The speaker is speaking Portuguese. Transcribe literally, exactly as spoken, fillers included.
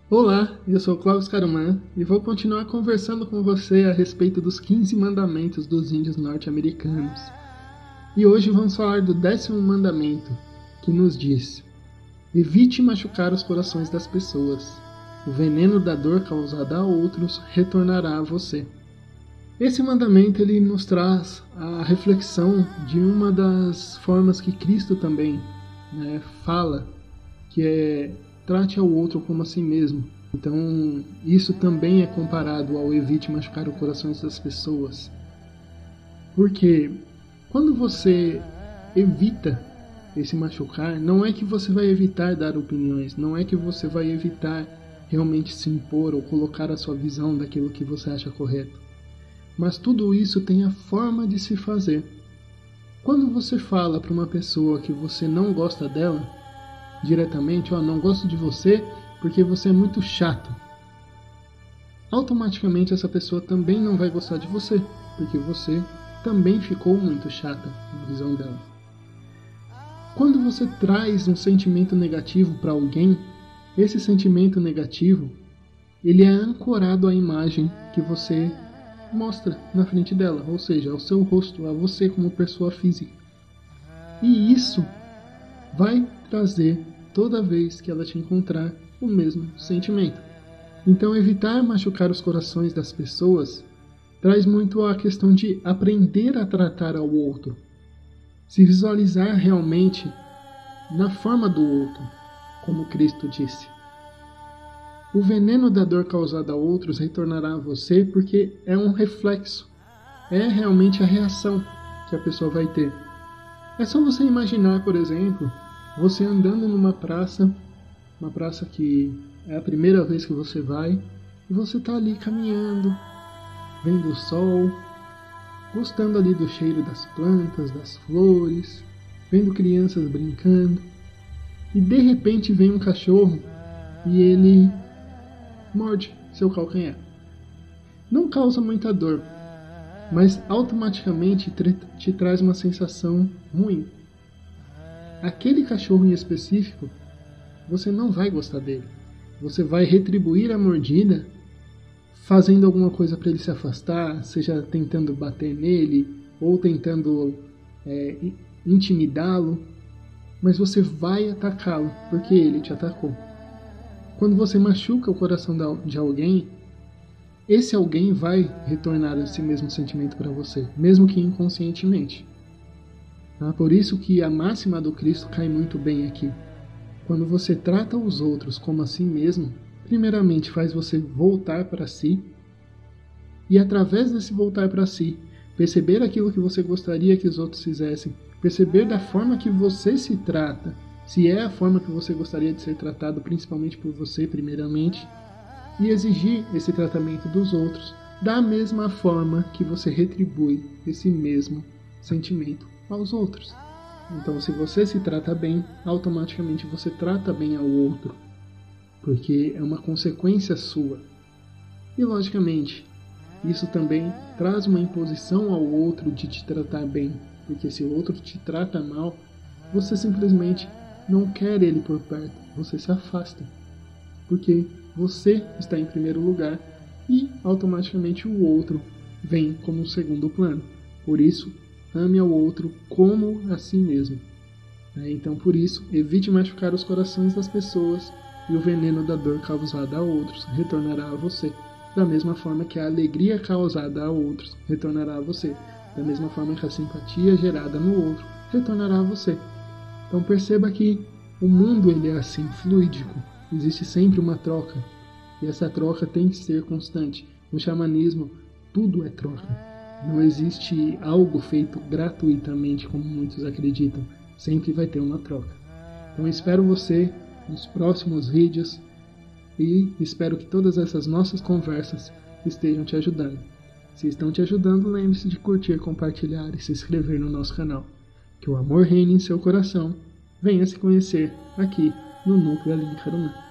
Olá, eu sou Cláudio Caruman e vou continuar conversando com você a respeito dos quinze mandamentos dos índios norte-americanos. E hoje vamos falar do décimo mandamento, que nos diz: evite machucar os corações das pessoas. O veneno da dor causada a outros retornará a você. Esse mandamento ele nos traz a reflexão de uma das formas que Cristo também né, fala, que é trate ao outro como a si mesmo. Então, isso também é comparado ao evite machucar os corações das pessoas. Porque quando você evita esse machucar, não é que você vai evitar dar opiniões, não é que você vai evitar realmente se impor ou colocar a sua visão daquilo que você acha correto. Mas tudo isso tem a forma de se fazer. Quando você fala para uma pessoa que você não gosta dela, diretamente, ó, não gosto de você porque você é muito chato, automaticamente essa pessoa também não vai gostar de você, porque você também ficou muito chata na visão dela. Quando você traz um sentimento negativo para alguém, esse sentimento negativo, ele é ancorado à imagem que você mostra na frente dela, ou seja, ao seu rosto, a você como pessoa física. E isso vai trazer, toda vez que ela te encontrar, o mesmo sentimento. Então, evitar machucar os corações das pessoas traz muito a questão de aprender a tratar ao outro, se visualizar realmente na forma do outro, como Cristo disse. O veneno da dor causada a outros retornará a você porque é um reflexo, é realmente a reação que a pessoa vai ter. É só você imaginar, por exemplo, você andando numa praça, uma praça que é a primeira vez que você vai, e você está ali caminhando, vendo o sol, gostando ali do cheiro das plantas, das flores, vendo crianças brincando, e de repente vem um cachorro e ele morde seu calcanhar. Não causa muita dor, mas automaticamente te traz uma sensação ruim. Aquele cachorro em específico, você não vai gostar dele. Você vai retribuir a mordida fazendo alguma coisa para ele se afastar, seja tentando bater nele ou tentando é, intimidá-lo, mas você vai atacá-lo porque ele te atacou. Quando você machuca o coração de alguém, esse alguém vai retornar esse mesmo sentimento para você, mesmo que inconscientemente. Ah, por isso que a máxima do Cristo cai muito bem aqui. Quando você trata os outros como a si mesmo, primeiramente faz você voltar para si, e através desse voltar para si, perceber aquilo que você gostaria que os outros fizessem, perceber da forma que você se trata, se é a forma que você gostaria de ser tratado, principalmente por você primeiramente, e exigir esse tratamento dos outros da mesma forma que você retribui esse mesmo sentimento aos outros. Então, se você se trata bem, automaticamente você trata bem ao outro, porque é uma consequência sua. E, logicamente, isso também traz uma imposição ao outro de te tratar bem, porque se o outro te trata mal, você simplesmente não quer ele por perto, você se afasta, porque você está em primeiro lugar e automaticamente o outro vem como um segundo plano. Por isso, ame ao outro como a si mesmo. Então, por isso, evite machucar os corações das pessoas e o veneno da dor causada a outros retornará a você. Da mesma forma que a alegria causada a outros retornará a você. Da mesma forma que a simpatia gerada no outro retornará a você. Então perceba que o mundo ele é assim, fluídico. Existe sempre uma troca. E essa troca tem que ser constante. No xamanismo, tudo é troca. Não existe algo feito gratuitamente, como muitos acreditam. Sempre vai ter uma troca. Então espero você nos próximos vídeos e espero que todas essas nossas conversas estejam te ajudando. Se estão te ajudando, lembre-se de curtir, compartilhar e se inscrever no nosso canal. Que o amor reine em seu coração. Venha se conhecer aqui no Núcleo Aline Caruman.